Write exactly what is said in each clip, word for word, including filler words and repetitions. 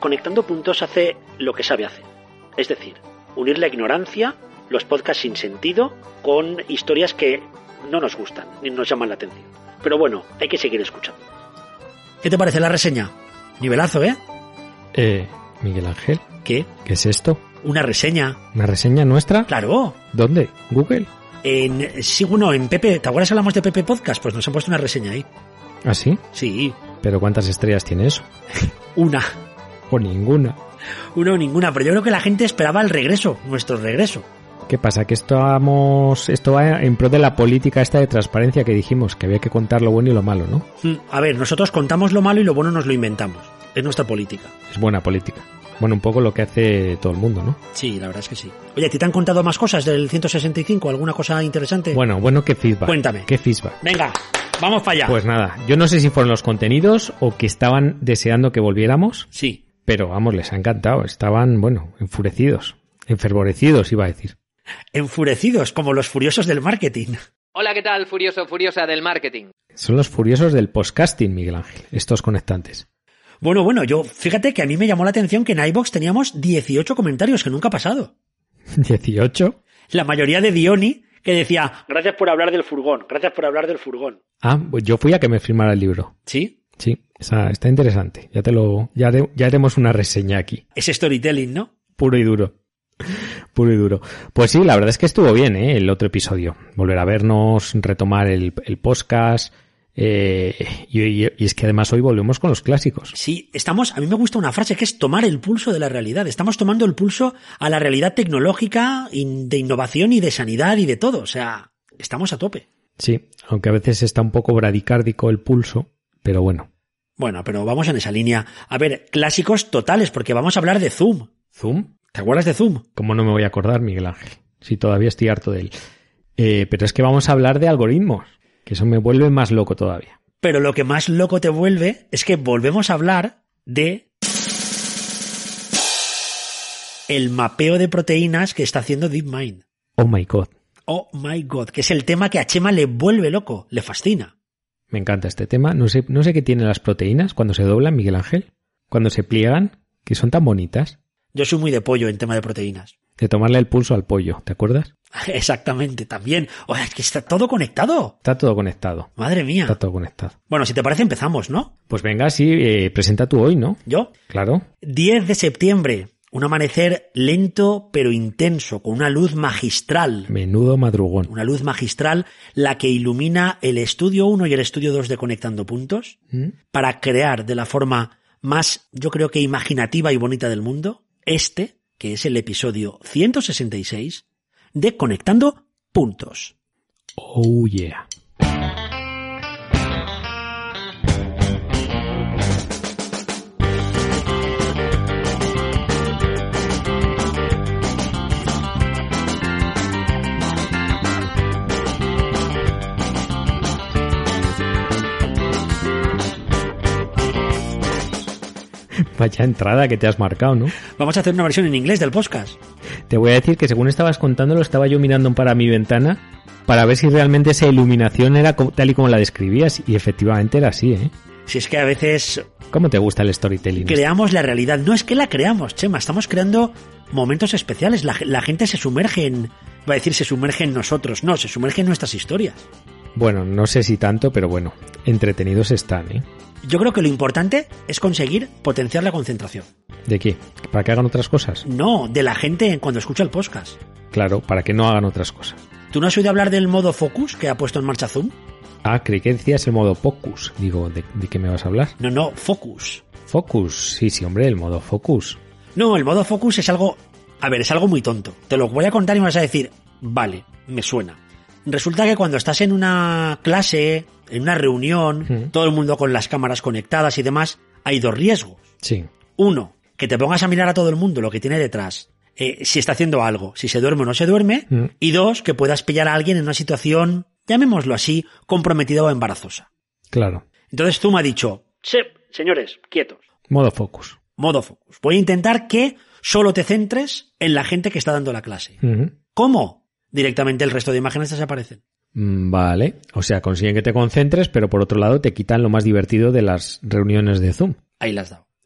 Conectando Puntos hace lo que sabe hacer. Es decir, unir la ignorancia, los podcasts sin sentido, con historias que no nos gustan ni nos llaman la atención. Pero bueno, hay que seguir escuchando. ¿Qué te parece la reseña? Nivelazo, ¿eh? Eh, Miguel Ángel. ¿Qué? ¿Qué es esto? Una reseña. ¿Una reseña nuestra? ¡Claro! ¿Dónde? ¿Google? En, sí, bueno, en Pepe. ¿Te acuerdas que hablamos de Pepe Podcast? Pues nos han puesto una reseña ahí. ¿Ah, sí? Sí. ¿Pero cuántas estrellas tiene eso? Una. O ninguna. Una o ninguna, pero yo creo que la gente esperaba el regreso, nuestro regreso. ¿Qué pasa? Que esto, vamos, esto va en pro de la política esta de transparencia que dijimos, que había que contar lo bueno y lo malo, ¿no? A ver, nosotros contamos lo malo y lo bueno nos lo inventamos. Es nuestra política. Es buena política. Bueno, un poco lo que hace todo el mundo, ¿no? Sí, la verdad es que sí. Oye, ¿te, te han contado más cosas del ciento sesenta y cinco? ¿Alguna cosa interesante? Bueno, bueno, ¿qué feedback? Cuéntame. ¿Qué feedback? Venga, vamos para allá. Pues nada, yo no sé si fueron los contenidos o que estaban deseando que volviéramos. Sí. Pero vamos, les ha encantado. Estaban, bueno, enfurecidos. Enfervorecidos, iba a decir. Enfurecidos, como los furiosos del marketing. Hola, ¿qué tal, furioso, furiosa del marketing? Son los furiosos del podcasting, Miguel Ángel, estos conectantes. Bueno, bueno, yo, fíjate que a mí me llamó la atención que en iVoox teníamos dieciocho comentarios, que nunca ha pasado. ¿dieciocho? La mayoría de Diony, que decía, gracias por hablar del furgón, gracias por hablar del furgón. Ah, pues yo fui a que me firmara el libro. ¿Sí? Sí, está, está interesante. Ya te lo, ya, haré, ya haremos una reseña aquí. Es storytelling, ¿no? Puro y duro. Puro y duro. Pues sí, la verdad es que estuvo bien, ¿eh? El otro episodio. Volver a vernos, retomar el, el podcast. Eh, y, y, y es que además hoy volvemos con los clásicos. Sí, estamos, a mí me gusta una frase que es tomar el pulso de la realidad. Estamos tomando el pulso a la realidad tecnológica, de innovación y de sanidad y de todo. O sea, estamos a tope. Sí, aunque a veces está un poco bradicárdico el pulso, pero bueno. Bueno, pero vamos en esa línea. A ver, clásicos totales, porque vamos a hablar de Zoom. ¿Zoom? ¿Te acuerdas de Zoom? ¿Cómo no me voy a acordar, Miguel Ángel? Si todavía estoy harto de él. Eh, pero es que vamos a hablar de algoritmos, que eso me vuelve más loco todavía. Pero lo que más loco te vuelve es que volvemos a hablar de el mapeo de proteínas que está haciendo DeepMind. Oh my God. Oh my God, que es el tema que a Chema le vuelve loco, le fascina. Me encanta este tema. No sé, no sé qué tienen las proteínas cuando se doblan, Miguel Ángel. Cuando se pliegan, que son tan bonitas. Yo soy muy de pollo en tema de proteínas. De tomarle el pulso al pollo, ¿te acuerdas? Exactamente, también. Oye, es que está todo conectado. Está todo conectado. Madre mía. Está todo conectado. Bueno, si te parece empezamos, ¿no? Pues venga, sí, eh, presenta tú hoy, ¿no? ¿Yo? Claro. diez de septiembre. Un amanecer lento pero intenso, con una luz magistral. Menudo madrugón. Una luz magistral, la que ilumina el estudio uno y el estudio dos de Conectando Puntos, ¿Mm? para crear de la forma más, yo creo que imaginativa y bonita del mundo, este, que es el episodio ciento sesenta y seis de Conectando Puntos. Oh yeah. Vaya entrada que te has marcado, ¿no? Vamos a hacer una versión en inglés del podcast. Te voy a decir que según estabas contándolo, estaba yo mirando para mi ventana para ver si realmente esa iluminación era tal y como la describías, y efectivamente era así, ¿eh? Si es que a veces... ¿Cómo te gusta el storytelling? Creamos la realidad. No es que la creamos, Chema, estamos creando momentos especiales. La, la gente se sumerge en... Va a decir se sumerge en nosotros. No, se sumerge en nuestras historias. Bueno, no sé si tanto, pero bueno, entretenidos están, ¿eh? Yo creo que lo importante es conseguir potenciar la concentración. ¿De qué? ¿Para que hagan otras cosas? No, de la gente cuando escucha el podcast. Claro, para que no hagan otras cosas. ¿Tú no has oído hablar del modo focus que ha puesto en marcha Zoom? Ah, creí que decías el modo focus. Digo, ¿de, ¿de qué me vas a hablar? No, no, focus. Focus, sí, sí, hombre, el modo focus. No, el modo focus es algo... A ver, es algo muy tonto. Te lo voy a contar y me vas a decir, vale, me suena. Resulta que cuando estás en una clase, en una reunión, mm. todo el mundo con las cámaras conectadas y demás, hay dos riesgos. Sí. Uno, que te pongas a mirar a todo el mundo lo que tiene detrás, eh, si está haciendo algo, si se duerme o no se duerme. Mm. Y dos, que puedas pillar a alguien en una situación, llamémoslo así, comprometida o embarazosa. Claro. Entonces tú me has dicho, sí, señores, quietos. Modo focus. Modo focus. Voy a intentar que solo te centres en la gente que está dando la clase. Mm-hmm. ¿Cómo? Directamente el resto de imágenes desaparecen. Vale, o sea, consiguen que te concentres, pero por otro lado te quitan lo más divertido de las reuniones de Zoom. Ahí las has dado.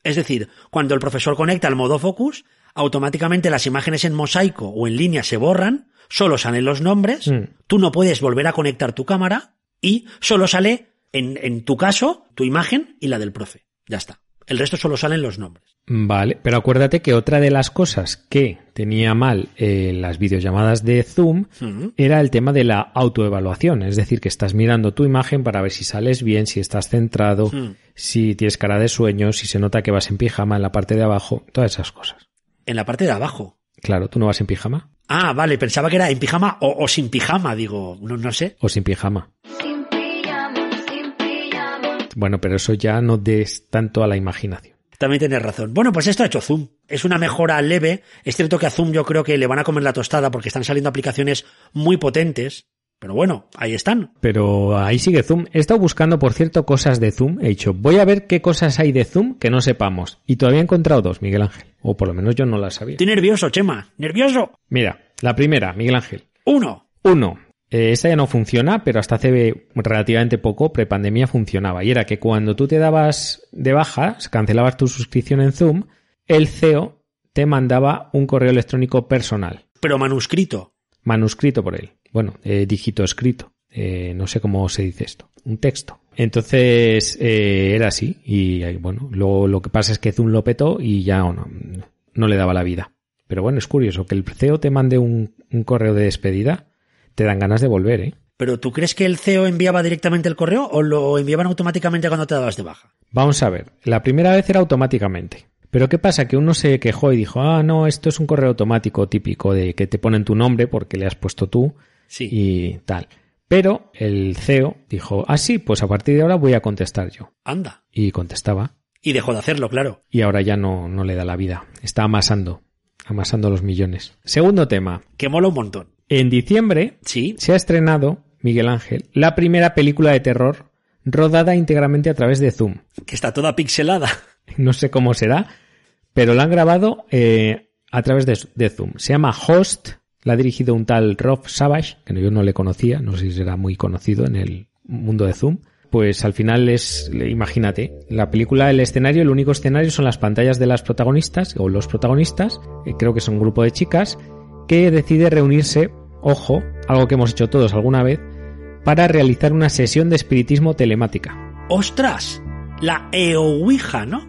Es decir, cuando el profesor conecta el modo focus, automáticamente las imágenes en mosaico o en línea se borran, solo salen los nombres, mm. tú no puedes volver a conectar tu cámara y solo sale, en, en tu caso, tu imagen y la del profe. Ya está. El resto solo salen los nombres. Vale, pero acuérdate que otra de las cosas que tenía mal eh, las videollamadas de Zoom uh-huh. era el tema de la autoevaluación. Es decir, que estás mirando tu imagen para ver si sales bien, si estás centrado, uh-huh. si tienes cara de sueño, si se nota que vas en pijama en la parte de abajo, todas esas cosas. ¿En la parte de abajo? Claro, ¿tú no vas en pijama? Ah, vale, pensaba que era en pijama o, o sin pijama, digo, no, no sé. O sin pijama. Sin pijama, sin pijama. Bueno, pero eso ya no des tanto a la imaginación. También tienes razón. Bueno, pues esto ha hecho Zoom. Es una mejora leve. Es cierto que a Zoom yo creo que le van a comer la tostada porque están saliendo aplicaciones muy potentes. Pero bueno, ahí están. Pero ahí sigue Zoom. He estado buscando, por cierto, cosas de Zoom. He dicho, voy a ver qué cosas hay de Zoom que no sepamos. Y todavía he encontrado dos, Miguel Ángel. O por lo menos yo no las sabía. Estoy nervioso, Chema. ¡Nervioso! Mira, la primera, Miguel Ángel. Uno. Uno. Eh, esta ya no funciona, pero hasta hace relativamente poco, prepandemia, funcionaba. Y era que cuando tú te dabas de baja, cancelabas tu suscripción en Zoom, el C E O te mandaba un correo electrónico personal. Pero manuscrito. Manuscrito por él. Bueno, eh, dígito escrito. Eh, no sé cómo se dice esto. Un texto. Entonces, eh, era así. Y bueno, lo, lo que pasa es que Zoom lo petó y ya no, no le daba la vida. Pero bueno, es curioso que el C E O te mande un, un correo de despedida. Te dan ganas de volver, ¿eh? ¿Pero tú crees que el C E O enviaba directamente el correo o lo enviaban automáticamente cuando te dabas de baja? Vamos a ver. La primera vez era automáticamente. Pero ¿qué pasa? Que uno se quejó y dijo, ah, no, esto es un correo automático típico de que te ponen tu nombre porque le has puesto tú sí. y tal. Pero el C E O dijo, ah, sí, pues a partir de ahora voy a contestar yo. Anda. Y contestaba. Y dejó de hacerlo, claro. Y ahora ya no, no le da la vida. Está amasando. Amasando los millones. Segundo tema. Que mola un montón. En diciembre ¿Sí? se ha estrenado, Miguel Ángel, la primera película de terror rodada íntegramente a través de Zoom. Que está toda pixelada. No sé cómo será, pero la han grabado eh, a través de, de Zoom. Se llama Host, la ha dirigido un tal Rob Savage, que yo no le conocía, no sé si será muy conocido en el mundo de Zoom. Pues al final es, imagínate, la película, el escenario, el único escenario son las pantallas de las protagonistas, o los protagonistas, eh, creo que son un grupo de chicas, que decide reunirse, ojo, algo que hemos hecho todos alguna vez, para realizar una sesión de espiritismo telemática. ¡Ostras! La E-Ouija, ¿no?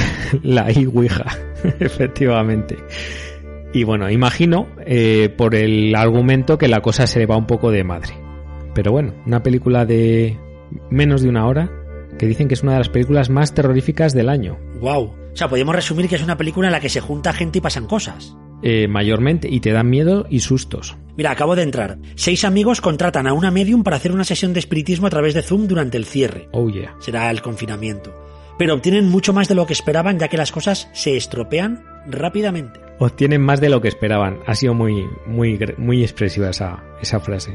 La E-Ouija, efectivamente. Y bueno, imagino, eh, por el argumento, que la cosa se le va un poco de madre. Pero bueno, una película de menos de una hora, que dicen que es una de las películas más terroríficas del año. ¡Guau! O sea, podemos resumir que es una película en la que se junta gente y pasan cosas. Eh, mayormente, y te dan miedo y sustos. Mira, acabo de entrar. Seis amigos contratan a una medium para hacer una sesión de espiritismo a través de Zoom durante el cierre. Oh yeah. Será el confinamiento. Pero obtienen mucho más de lo que esperaban, ya que las cosas se estropean rápidamente. Obtienen más de lo que esperaban. Ha sido muy, muy, muy expresiva esa, esa frase.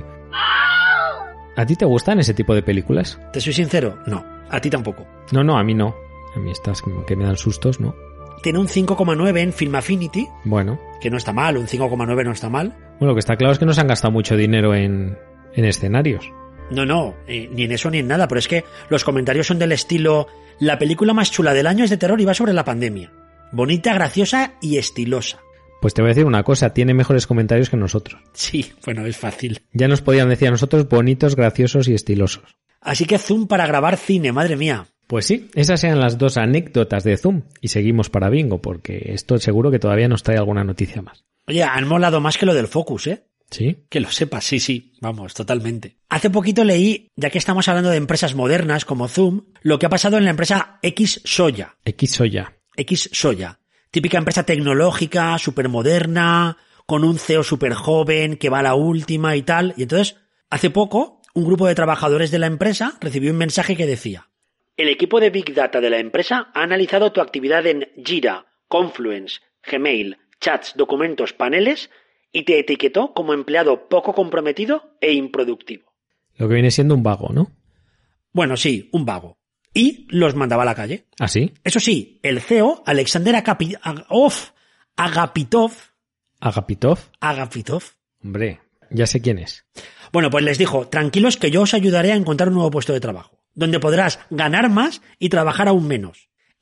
¿A ti te gustan ese tipo de películas? Te soy sincero, no. A ti tampoco. No, no, a mí no. A mí estas que me dan sustos, ¿no? Tiene un cinco coma nueve en Film Affinity. Bueno. Que no está mal, un cinco coma nueve no está mal. Bueno, lo que está claro es que no se han gastado mucho dinero en, en escenarios. No, no, eh, ni en eso ni en nada, pero es que los comentarios son del estilo: la película más chula del año es de terror y va sobre la pandemia. Bonita, graciosa y estilosa. Pues te voy a decir una cosa, tiene mejores comentarios que nosotros. Sí, bueno, es fácil. Ya nos podían decir a nosotros bonitos, graciosos y estilosos. Así que Zoom para grabar cine, madre mía. Pues sí, esas eran las dos anécdotas de Zoom. Y seguimos para bingo, porque esto seguro que todavía nos trae alguna noticia más. Oye, han molado más que lo del Focus, ¿eh? ¿Sí? Que lo sepas, sí, sí, vamos, totalmente. Hace poquito leí, ya que estamos hablando de empresas modernas como Zoom, lo que ha pasado en la empresa Xsoya. Xsoya. Xsoya. Típica empresa tecnológica, súper moderna, con un C E O súper joven, que va a la última y tal. Y entonces, hace poco, un grupo de trabajadores de la empresa recibió un mensaje que decía: el equipo de Big Data de la empresa ha analizado tu actividad en Jira, Confluence, Gmail, chats, documentos, paneles y te etiquetó como empleado poco comprometido e improductivo. Lo que viene siendo un vago, ¿no? Bueno, sí, un vago. Y los mandaba a la calle. ¿Ah, sí? Eso sí, el C E O, Alexander Agapi- Ag- of, Agapitov... ¿Agapitov? Agapitov. Hombre, ya sé quién es. Bueno, pues les dijo: tranquilos que yo os ayudaré a encontrar un nuevo puesto de trabajo, donde podrás ganar más y trabajar aún menos.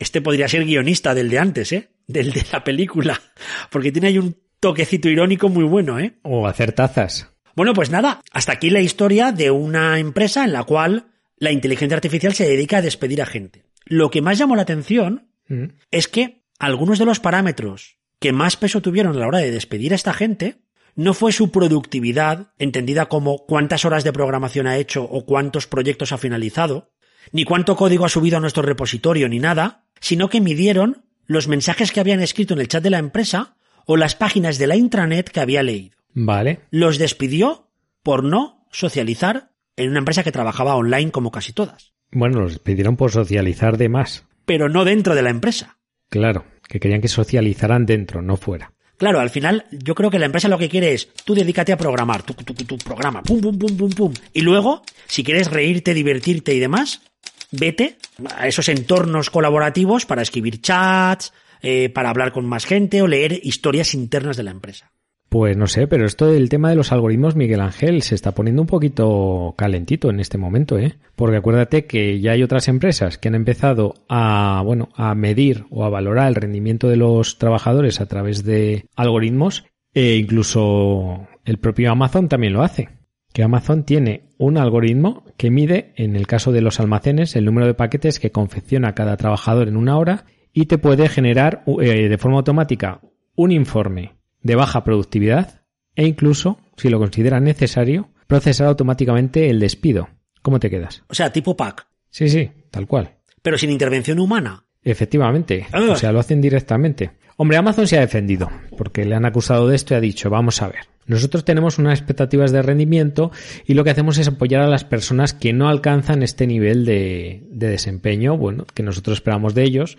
Este podría ser guionista del de antes, ¿eh? Del de la película. Porque tiene ahí un toquecito irónico muy bueno, ¿eh? O hacer tazas. Bueno, pues nada, hasta aquí la historia de una empresa en la cual la inteligencia artificial se dedica a despedir a gente. Lo que más llamó la atención mm. es que algunos de los parámetros que más peso tuvieron a la hora de despedir a esta gente no fue su productividad, entendida como cuántas horas de programación ha hecho o cuántos proyectos ha finalizado, ni cuánto código ha subido a nuestro repositorio ni nada, sino que midieron los mensajes que habían escrito en el chat de la empresa o las páginas de la intranet que había leído. Vale. Los despidió por no socializar en una empresa que trabajaba online como casi todas. Bueno, los despidieron por socializar de más. Pero no dentro de la empresa. Claro, que querían que socializaran dentro, no fuera. Claro, al final yo creo que la empresa lo que quiere es tú dedícate a programar, tú, tú, tú programa, pum, pum, pum, pum, pum. Y luego, si quieres reírte, divertirte y demás, vete a esos entornos colaborativos para escribir chats, eh, para hablar con más gente o leer historias internas de la empresa. Pues no sé, pero esto del tema de los algoritmos, Miguel Ángel, se está poniendo un poquito calentito en este momento, ¿eh? Porque acuérdate que ya hay otras empresas que han empezado a, bueno, a medir o a valorar el rendimiento de los trabajadores a través de algoritmos, e incluso el propio Amazon también lo hace. Que Amazon tiene un algoritmo que mide, en el caso de los almacenes, el número de paquetes que confecciona cada trabajador en una hora y te puede generar eh, de forma automática un informe de baja productividad e incluso, si lo considera necesario, procesar automáticamente el despido. ¿Cómo te quedas? O sea, tipo P A C. Sí, sí, tal cual. Pero sin intervención humana. Efectivamente. Ah. O sea, lo hacen directamente. Hombre, Amazon se ha defendido porque le han acusado de esto y ha dicho, vamos a ver. Nosotros tenemos unas expectativas de rendimiento y lo que hacemos es apoyar a las personas que no alcanzan este nivel de, de desempeño, bueno, que nosotros esperamos de ellos,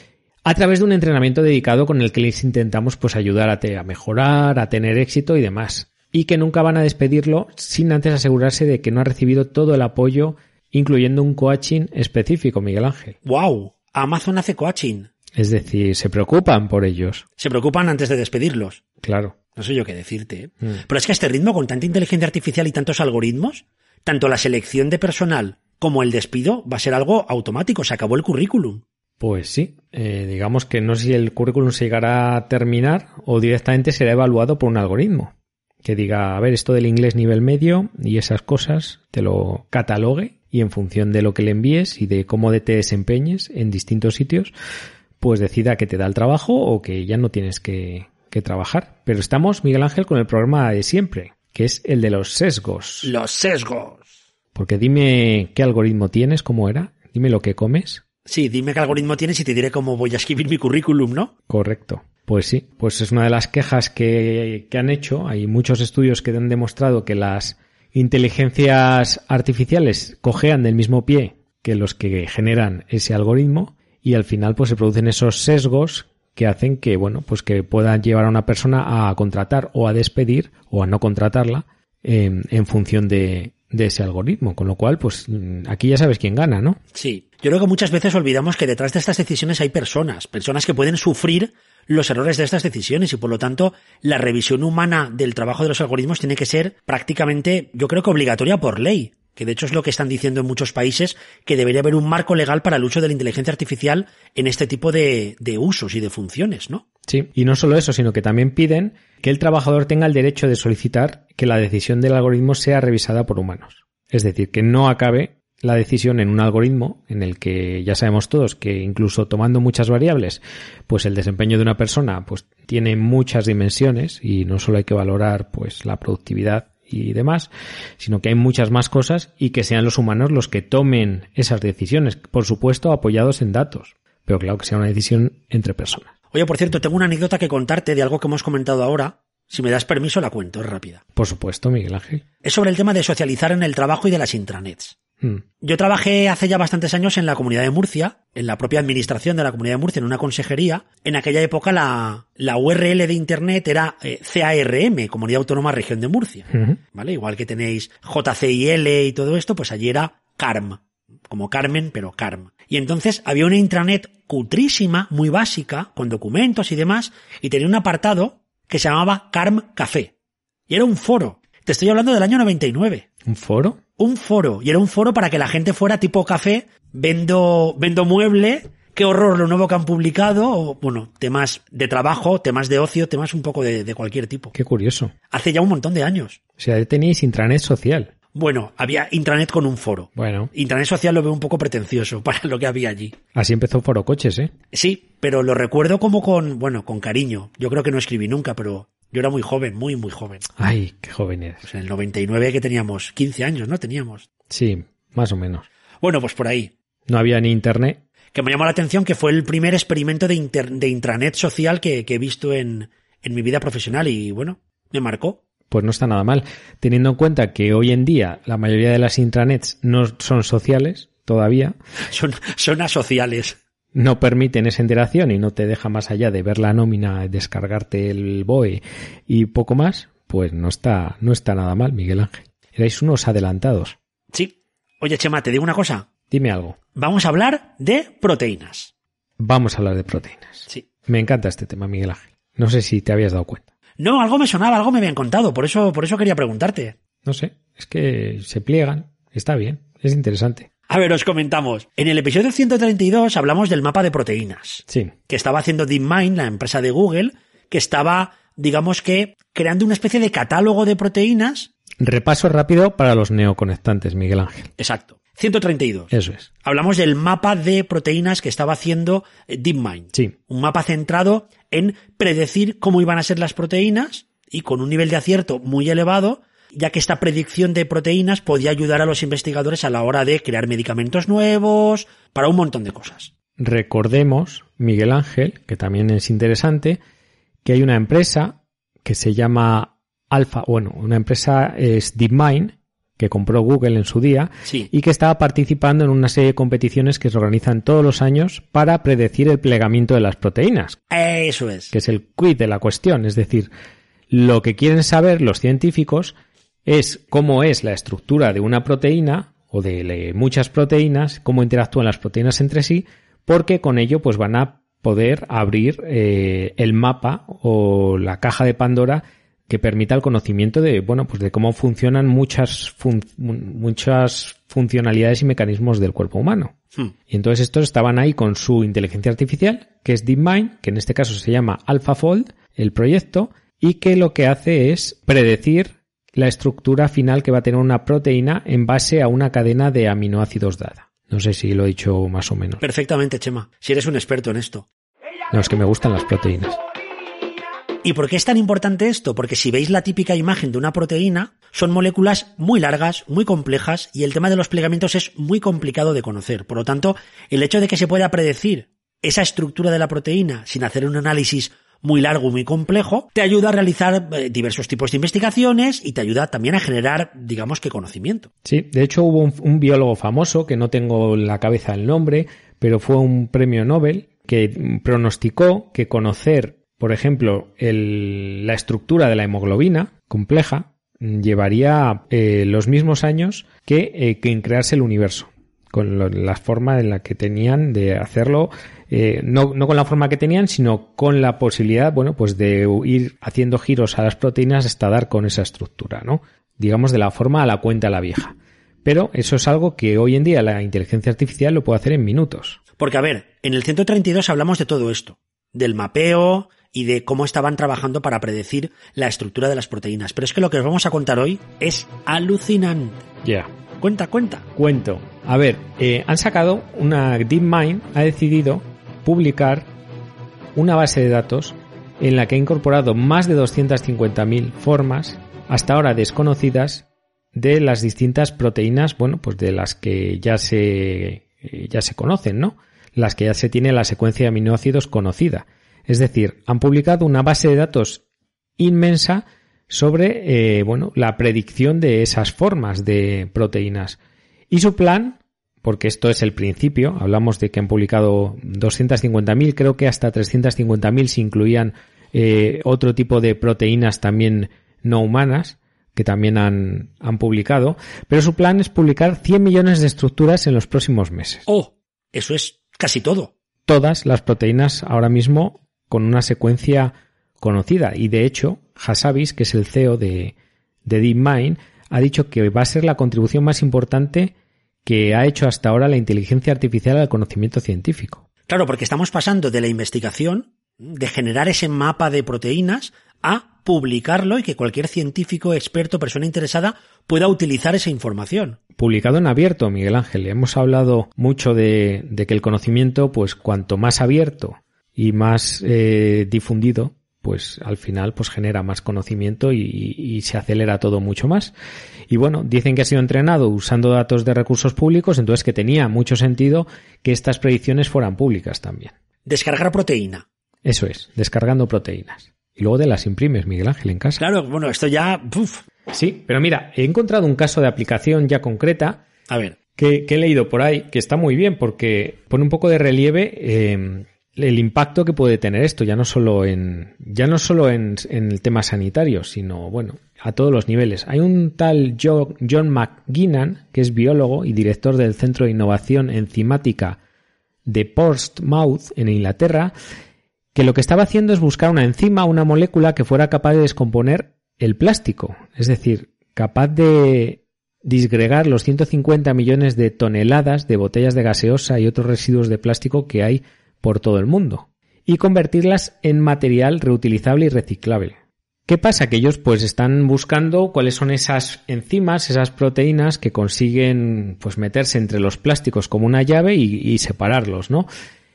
a través de un entrenamiento dedicado con el que les intentamos pues ayudar a, te, a mejorar, a tener éxito y demás. Y que nunca van a despedirlo sin antes asegurarse de que no ha recibido todo el apoyo, incluyendo un coaching específico, Miguel Ángel. ¡Wow! Amazon hace coaching. Es decir, se preocupan por ellos. Se preocupan antes de despedirlos. Claro. No sé yo qué decirte, ¿eh? Mm. Pero es que a este ritmo, con tanta inteligencia artificial y tantos algoritmos, tanto la selección de personal como el despido va a ser algo automático. Se acabó el currículum. Pues sí, eh, digamos que no sé si el currículum se llegará a terminar o directamente será evaluado por un algoritmo que diga, a ver, esto del inglés nivel medio y esas cosas, te lo catalogue y en función de lo que le envíes y de cómo te desempeñes en distintos sitios, pues decida que te da el trabajo o que ya no tienes que, que trabajar. Pero estamos, Miguel Ángel, con el programa de siempre, que es el de los sesgos. Los sesgos. Porque dime qué algoritmo tienes, cómo era, dime lo que comes. Sí, dime qué algoritmo tienes y te diré cómo voy a escribir mi currículum, ¿no? Correcto. Pues sí, pues es una de las quejas que, que han hecho. Hay muchos estudios que han demostrado que las inteligencias artificiales cojean del mismo pie que los que generan ese algoritmo y al final pues se producen esos sesgos que hacen que, bueno, pues que puedan llevar a una persona a contratar o a despedir o a no contratarla en, en función de, de ese algoritmo. Con lo cual, pues aquí ya sabes quién gana, ¿no? Sí. Yo creo que muchas veces olvidamos que detrás de estas decisiones hay personas, personas que pueden sufrir los errores de estas decisiones y por lo tanto la revisión humana del trabajo de los algoritmos tiene que ser prácticamente, yo creo que obligatoria por ley, que de hecho es lo que están diciendo en muchos países, que debería haber un marco legal para el uso de la inteligencia artificial en este tipo de, de usos y de funciones, ¿no? Sí, y no solo eso, sino que también piden que el trabajador tenga el derecho de solicitar que la decisión del algoritmo sea revisada por humanos. Es decir, que no acabe la decisión en un algoritmo en el que ya sabemos todos que incluso tomando muchas variables, pues el desempeño de una persona pues tiene muchas dimensiones y no solo hay que valorar pues la productividad y demás, sino que hay muchas más cosas y que sean los humanos los que tomen esas decisiones, por supuesto apoyados en datos, pero claro que sea una decisión entre personas. Oye, por cierto, tengo una anécdota que contarte de algo que hemos comentado ahora. Si me das permiso la cuento, es rápida. Por supuesto, Miguel Ángel. Es sobre el tema de socializar en el trabajo y de las intranets. Yo trabajé hace ya bastantes años en la Comunidad de Murcia, en la propia administración de la Comunidad de Murcia, en una consejería. En aquella época la, la U R L de Internet era eh, C A R M, Comunidad Autónoma Región de Murcia. Uh-huh. ¿Vale? Igual que tenéis J C I L y todo esto, pues allí era CARM. Como Carmen, pero CARM. Y entonces había una intranet cutrísima, muy básica, con documentos y demás, y tenía un apartado que se llamaba CARM Café. Y era un foro. Te estoy hablando del año noventa y nueve. ¿Un foro? Un foro. Y era un foro para que la gente fuera tipo café, vendo, vendo mueble qué horror lo nuevo que han publicado, o bueno, temas de trabajo, temas de ocio, temas un poco de, de cualquier tipo. Qué curioso. Hace ya un montón de años. O sea, tenéis intranet social. Bueno, había intranet con un foro. Bueno. Intranet social lo veo un poco pretencioso para lo que había allí. Así empezó Foro Coches, ¿eh? Sí, pero lo recuerdo como con, bueno, con cariño. Yo creo que no escribí nunca, pero yo era muy joven, muy, muy joven. Ay, qué joven eres. Pues en el noventa y nueve que teníamos quince años, ¿no? Teníamos. Sí, más o menos. Bueno, pues por ahí. No había ni internet. Que me llamó la atención que fue el primer experimento de, inter, de intranet social que, que he visto en, en mi vida profesional y, bueno, me marcó. Pues no está nada mal, teniendo en cuenta que hoy en día la mayoría de las intranets no son sociales todavía. Son, son asociales. No permiten esa interacción y no te deja más allá de ver la nómina, descargarte el B O E y poco más, pues no está, no está nada mal, Miguel Ángel. Erais unos adelantados. Sí. Oye, Chema, te digo una cosa. Dime algo. Vamos a hablar de proteínas. Vamos a hablar de proteínas. Sí. Me encanta este tema, Miguel Ángel. No sé si te habías dado cuenta. No, algo me sonaba, algo me habían contado, por eso, por eso quería preguntarte. No sé, es que se pliegan, está bien, es interesante. A ver, os comentamos. En el episodio ciento treinta y dos hablamos del mapa de proteínas. Sí. Que estaba haciendo DeepMind, la empresa de Google, que estaba, digamos que, creando una especie de catálogo de proteínas. Repaso rápido para los neoconectantes, Miguel Ángel. Exacto. ciento treinta y dos. Eso es. Hablamos del mapa de proteínas que estaba haciendo DeepMind. Sí. Un mapa centrado en predecir cómo iban a ser las proteínas y con un nivel de acierto muy elevado, ya que esta predicción de proteínas podía ayudar a los investigadores a la hora de crear medicamentos nuevos, para un montón de cosas. Recordemos, Miguel Ángel, que también es interesante, que hay una empresa que se llama Alpha, bueno, una empresa es DeepMind, que compró Google en su día, sí, y que estaba participando en una serie de competiciones que se organizan todos los años para predecir el plegamiento de las proteínas. Eso es. Que es el quid de la cuestión. Es decir, lo que quieren saber los científicos es cómo es la estructura de una proteína o de muchas proteínas, cómo interactúan las proteínas entre sí, porque con ello pues van a poder abrir eh, el mapa o la caja de Pandora que permita el conocimiento de, bueno, pues de cómo funcionan muchas fun- muchas funcionalidades y mecanismos del cuerpo humano. Hmm. Y entonces estos estaban ahí con su inteligencia artificial, que es DeepMind, que en este caso se llama AlphaFold, el proyecto, y que lo que hace es predecir la estructura final que va a tener una proteína en base a una cadena de aminoácidos dada. No sé si lo he dicho más o menos. Perfectamente, Chema. Si eres un experto en esto. No, es que me gustan las proteínas. ¿Y por qué es tan importante esto? Porque si veis la típica imagen de una proteína, son moléculas muy largas, muy complejas, y el tema de los plegamientos es muy complicado de conocer. Por lo tanto, el hecho de que se pueda predecir esa estructura de la proteína sin hacer un análisis muy largo, muy complejo, te ayuda a realizar eh, diversos tipos de investigaciones y te ayuda también a generar, digamos que, conocimiento. Sí, de hecho hubo un, un biólogo famoso, que no tengo en la cabeza el nombre, pero fue un premio Nobel, que pronosticó que conocer, por ejemplo, el, la estructura de la hemoglobina compleja llevaría eh, los mismos años que, eh, que en crearse el universo, con lo, la forma en la que tenían de hacerlo, eh, no, no con la forma que tenían, sino con la posibilidad, bueno, pues de ir haciendo giros a las proteínas hasta dar con esa estructura, ¿no? Digamos de la forma a la cuenta a la vieja. Pero eso es algo que hoy en día la inteligencia artificial lo puede hacer en minutos. Porque, a ver, en el ciento treinta y dos hablamos de todo esto, del mapeo y de cómo estaban trabajando para predecir la estructura de las proteínas. Pero es que lo que os vamos a contar hoy es alucinante. Ya. Yeah. Cuenta, cuenta. Cuento. A ver, eh, han sacado una DeepMind, ha decidido publicar una base de datos en la que ha incorporado más de doscientas cincuenta mil formas hasta ahora desconocidas de las distintas proteínas, bueno, pues de las que ya se ya se conocen, ¿no? Las que ya se tiene la secuencia de aminoácidos conocida. Es decir, han publicado una base de datos inmensa sobre, eh, bueno, la predicción de esas formas de proteínas. Y su plan, porque esto es el principio, hablamos de que han publicado doscientas cincuenta mil, creo que hasta trescientas cincuenta mil si incluían eh, otro tipo de proteínas también no humanas, que también han, han publicado, pero su plan es publicar cien millones de estructuras en los próximos meses. ¡Oh! Eso es casi todo. Todas las proteínas ahora mismo con una secuencia conocida. Y de hecho, Hassabis, que es el C E O de, de DeepMind, ha dicho que va a ser la contribución más importante que ha hecho hasta ahora la inteligencia artificial al conocimiento científico. Claro, porque estamos pasando de la investigación, de generar ese mapa de proteínas, a publicarlo y que cualquier científico, experto, persona interesada pueda utilizar esa información. Publicado en abierto, Miguel Ángel. Hemos hablado mucho de, de que el conocimiento, pues cuanto más abierto y más eh, difundido, pues al final pues genera más conocimiento y, y se acelera todo mucho más. Y bueno, dicen que ha sido entrenado usando datos de recursos públicos, entonces que tenía mucho sentido que estas predicciones fueran públicas también. Descargar proteína. Eso es, descargando proteínas. Y luego te las imprimes, Miguel Ángel, en casa. Claro, bueno, esto ya... Uf. Sí, pero mira, he encontrado un caso de aplicación ya concreta. A ver. Que, que he leído por ahí, que está muy bien porque pone un poco de relieve eh, el impacto que puede tener esto, ya no solo en ya no solo en, en el tema sanitario, sino, bueno, a todos los niveles. Hay un tal John, John McGinnan, que es biólogo y director del Centro de Innovación Enzimática de Portsmouth, en Inglaterra, que lo que estaba haciendo es buscar una enzima, una molécula que fuera capaz de descomponer el plástico, es decir, capaz de disgregar los ciento cincuenta millones de toneladas de botellas de gaseosa y otros residuos de plástico que hay por todo el mundo y convertirlas en material reutilizable y reciclable. ¿Qué pasa? Que ellos pues están buscando cuáles son esas enzimas, esas proteínas que consiguen pues meterse entre los plásticos como una llave y, y separarlos, ¿no?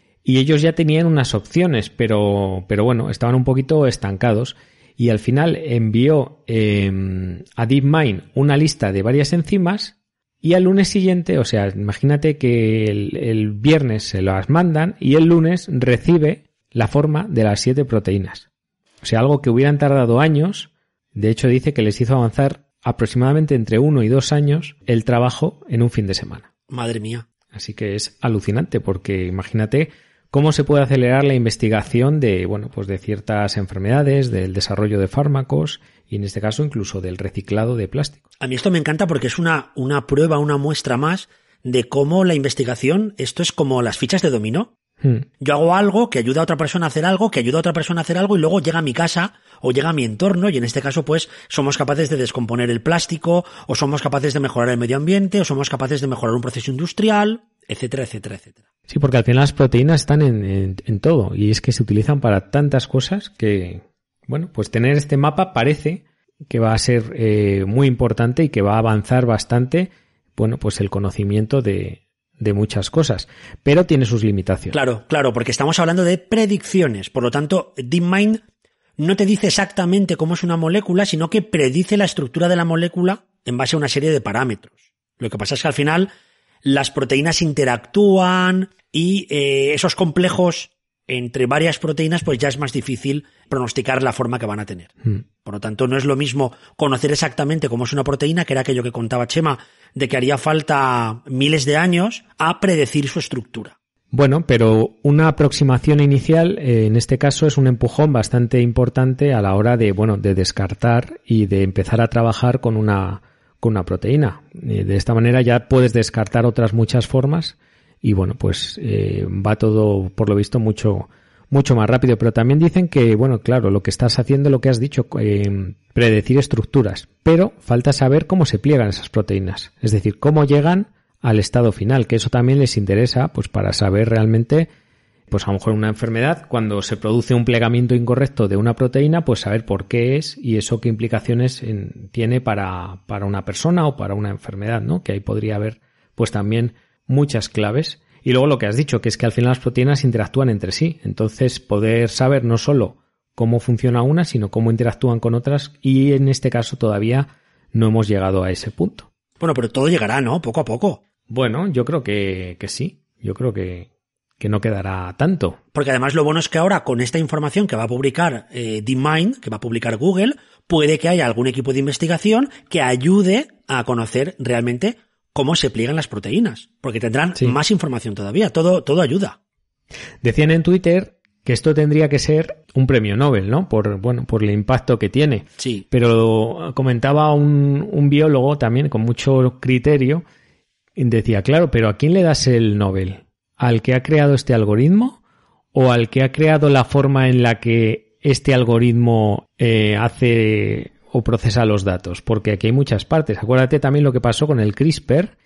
Y ellos ya tenían unas opciones, pero, pero bueno, estaban un poquito estancados. Y al final envió eh, a DeepMind una lista de varias enzimas y al lunes siguiente, o sea, imagínate que el, el viernes se las mandan y el lunes recibe la forma de las siete proteínas. O sea, algo que hubieran tardado años. De hecho, dice que les hizo avanzar aproximadamente entre uno y dos años el trabajo en un fin de semana. Madre mía. Así que es alucinante porque imagínate cómo se puede acelerar la investigación de, bueno, pues de ciertas enfermedades, del desarrollo de fármacos y en este caso incluso del reciclado de plástico. A mí esto me encanta porque es una, una prueba, una muestra más de cómo la investigación, esto es como las fichas de dominó. Hmm. Yo hago algo que ayuda a otra persona a hacer algo, que ayuda a otra persona a hacer algo y luego llega a mi casa o llega a mi entorno y en este caso pues somos capaces de descomponer el plástico o somos capaces de mejorar el medio ambiente o somos capaces de mejorar un proceso industrial, etcétera, etcétera, etcétera. Sí, porque al final las proteínas están en, en, en todo y es que se utilizan para tantas cosas que, bueno, pues tener este mapa parece que va a ser eh, muy importante y que va a avanzar bastante, bueno, pues el conocimiento de de muchas cosas, pero tiene sus limitaciones. Claro, claro, porque estamos hablando de predicciones, por lo tanto, DeepMind no te dice exactamente cómo es una molécula, sino que predice la estructura de la molécula en base a una serie de parámetros. Lo que pasa es que al final las proteínas interactúan y eh, esos complejos entre varias proteínas pues ya es más difícil pronosticar la forma que van a tener. Mm. Por lo tanto, no es lo mismo conocer exactamente cómo es una proteína, que era aquello que contaba Chema, de que haría falta miles de años, a predecir su estructura. Bueno, pero una aproximación inicial, eh, en este caso, es un empujón bastante importante a la hora de, bueno, de descartar y de empezar a trabajar con una, con una proteína. Eh, de esta manera ya puedes descartar otras muchas formas y bueno, pues eh, va todo, por lo visto, mucho mucho más rápido. Pero también dicen que, bueno, claro, lo que estás haciendo, lo que has dicho, eh, predecir estructuras, pero falta saber cómo se pliegan esas proteínas, es decir, cómo llegan al estado final, que eso también les interesa, pues para saber realmente, pues a lo mejor una enfermedad, cuando se produce un plegamiento incorrecto de una proteína, pues saber por qué es y eso qué implicaciones en, tiene para, para una persona o para una enfermedad, ¿no? Que ahí podría haber, pues también muchas claves. Y luego lo que has dicho, que es que al final las proteínas interactúan entre sí. Entonces poder saber no solo cómo funciona una, sino cómo interactúan con otras y en este caso todavía no hemos llegado a ese punto. Bueno, pero todo llegará, ¿no? Poco a poco. Bueno, yo creo que, que sí. Yo creo que, que no quedará tanto. Porque además lo bueno es que ahora con esta información que va a publicar eh, DeepMind, que va a publicar Google, puede que haya algún equipo de investigación que ayude a conocer realmente cómo se pliegan las proteínas, porque tendrán sí. más información todavía, todo, todo ayuda. Decían en Twitter que esto tendría que ser un premio Nobel, ¿no? Por, bueno, por el impacto que tiene. Sí. Pero comentaba un, un biólogo también con mucho criterio, y decía, claro, pero ¿a quién le das el Nobel? ¿Al que ha creado este algoritmo o al que ha creado la forma en la que este algoritmo eh, hace o procesa los datos? Porque aquí hay muchas partes. Acuérdate también lo que pasó con el CRISPR, sí.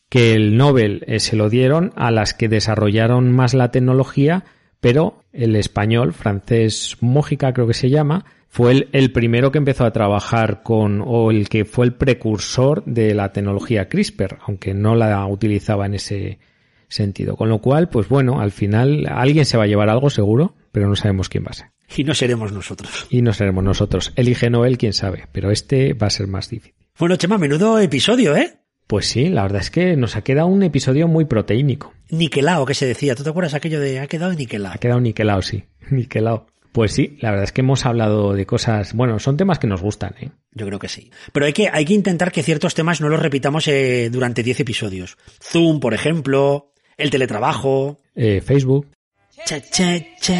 que el Nobel eh, se lo dieron a las que desarrollaron más la tecnología, pero el español, Francesc Mójica creo que se llama, fue el, el primero que empezó a trabajar con, o el que fue el precursor de la tecnología CRISPR, aunque no la utilizaba en ese sentido. Con lo cual, pues bueno, al final alguien se va a llevar algo seguro, pero no sabemos quién va a ser. Y no seremos nosotros. Y no seremos nosotros. El Ig Nobel, quién sabe, pero este va a ser más difícil. Bueno, Chema, menudo episodio, ¿eh? Pues sí, la verdad es que nos ha quedado un episodio muy proteínico. Niquelao, que se decía. ¿Tú te acuerdas aquello de ha quedado niquelao? Ha quedado niquelao, sí. Niquelao. Pues sí, la verdad es que hemos hablado de cosas... Bueno, son temas que nos gustan, ¿eh? Yo creo que sí. Pero hay que, hay que intentar que ciertos temas no los repitamos eh, durante diez episodios. Zoom, por ejemplo, el teletrabajo... Eh, Facebook... Cha, cha,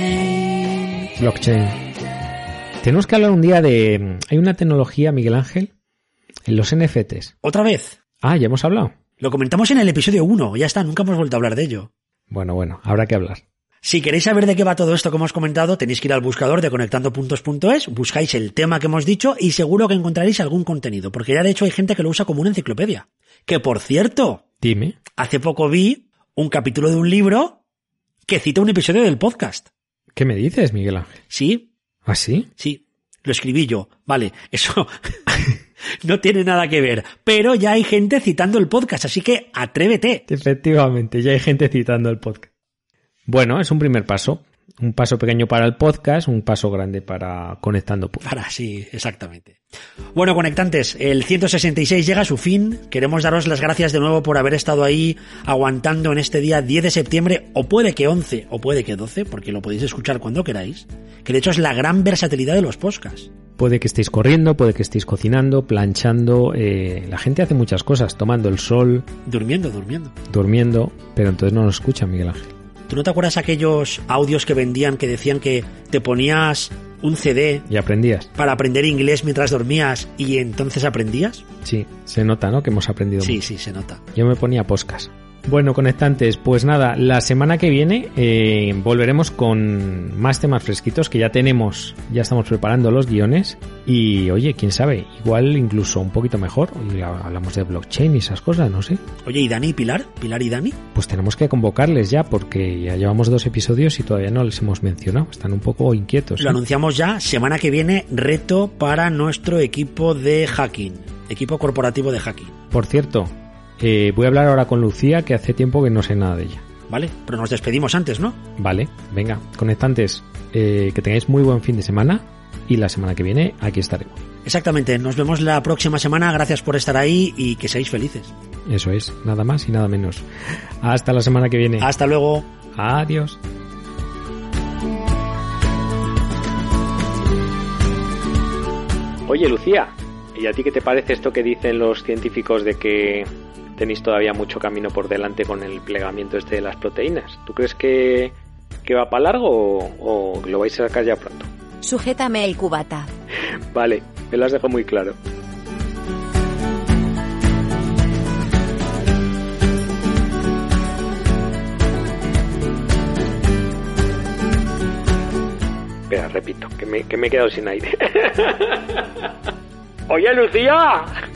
cha. Blockchain. Tenemos que hablar un día de... Hay una tecnología, Miguel Ángel, en los N F Ts. ¿Otra vez? Ah, ya hemos hablado. Lo comentamos en el episodio uno, ya está, nunca hemos vuelto a hablar de ello. Bueno, bueno, habrá que hablar. Si queréis saber de qué va todo esto que hemos comentado, tenéis que ir al buscador de conectando puntos punto es, buscáis el tema que hemos dicho y seguro que encontraréis algún contenido, porque ya de hecho hay gente que lo usa como una enciclopedia. Que por cierto, dime, hace poco vi un capítulo de un libro que cita un episodio del podcast. ¿Qué me dices, Miguel Ángel? ¿Sí? ¿Ah, sí? Sí, lo escribí yo. Vale, eso no tiene nada que ver, pero ya hay gente citando el podcast, así que atrévete. Efectivamente, ya hay gente citando el podcast. Bueno, es un primer paso. Un paso pequeño para el podcast, un paso grande para Conectando Puntos. Para, sí, exactamente. Bueno, conectantes, el ciento sesenta y seis llega a su fin. Queremos daros las gracias de nuevo por haber estado ahí aguantando en este día diez de septiembre, o puede que once, o puede que doce, porque lo podéis escuchar cuando queráis, que de hecho es la gran versatilidad de los podcasts. Puede que estéis corriendo, puede que estéis cocinando, planchando, eh, la gente hace muchas cosas, tomando el sol. Durmiendo, durmiendo. Durmiendo, pero entonces no nos escuchan, Miguel Ángel. ¿Tú no te acuerdas aquellos audios que vendían que decían que te ponías un C D y aprendías para aprender inglés mientras dormías y entonces aprendías? Sí, se nota, ¿no? Que hemos aprendido Sí, mucho. sí, se nota. Yo me ponía podcast. Bueno, conectantes, pues nada, la semana que viene eh, volveremos con más temas fresquitos que ya tenemos, ya estamos preparando los guiones y oye, quién sabe, igual incluso un poquito mejor, y hablamos de blockchain y esas cosas, no sé. Oye, ¿y Dani y Pilar? ¿Pilar y Dani? Pues tenemos que convocarles ya porque ya llevamos dos episodios y todavía no les hemos mencionado, están un poco inquietos. Lo ¿eh? anunciamos ya, semana que viene, reto para nuestro equipo de hacking, equipo corporativo de hacking. Por cierto, Eh, voy a hablar ahora con Lucía, que hace tiempo que no sé nada de ella. Vale, pero nos despedimos antes, ¿no? Vale, venga, conectantes, eh, que tengáis muy buen fin de semana y la semana que viene aquí estaremos. Exactamente, nos vemos la próxima semana, gracias por estar ahí y que seáis felices. Eso es, nada más y nada menos. Hasta la semana que viene. Hasta luego. Adiós. Oye, Lucía, ¿y a ti qué te parece esto que dicen los científicos de que tenéis todavía mucho camino por delante con el plegamiento este de las proteínas? ¿Tú crees que, que va para largo o, o lo vais a sacar ya pronto? Sujétame el cubata. Vale, me lo has dejado muy claro. Espera, repito, que me, que me he quedado sin aire. ¡Oye, Lucía!